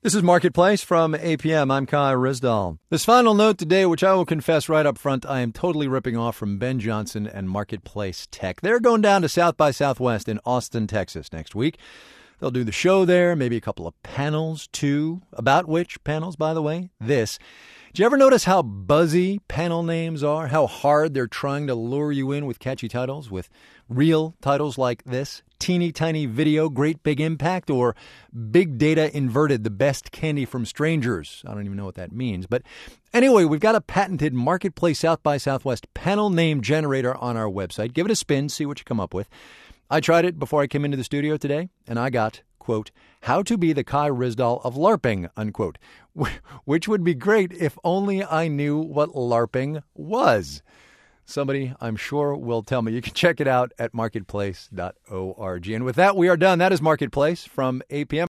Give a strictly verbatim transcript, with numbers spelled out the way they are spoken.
This is Marketplace from A P M. I'm Kai Risdall. This final note today, which I will confess right up front, I am totally ripping off from Ben Johnson and Marketplace Tech. They're going down to South by Southwest in Austin, Texas next week. They'll do the show there, maybe a couple of panels, too. About which panels, by the way? This. Did you ever notice how buzzy panel names are? How hard they're trying to lure you in with catchy titles, with real titles like this? Teeny tiny video, great big impact, or big data inverted, the best candy from strangers. I don't even know what that means. But anyway, we've got a patented Marketplace South by Southwest panel name generator on our website. Give it a spin, see what you come up with. I tried it before I came into the studio today, and I got, quote, how to be the Kai Risdall of LARPing, unquote, which would be great if only I knew what LARPing was. Somebody, I'm sure, will tell me. You can check it out at marketplace dot org. And with that, we are done. That is Marketplace from A P M.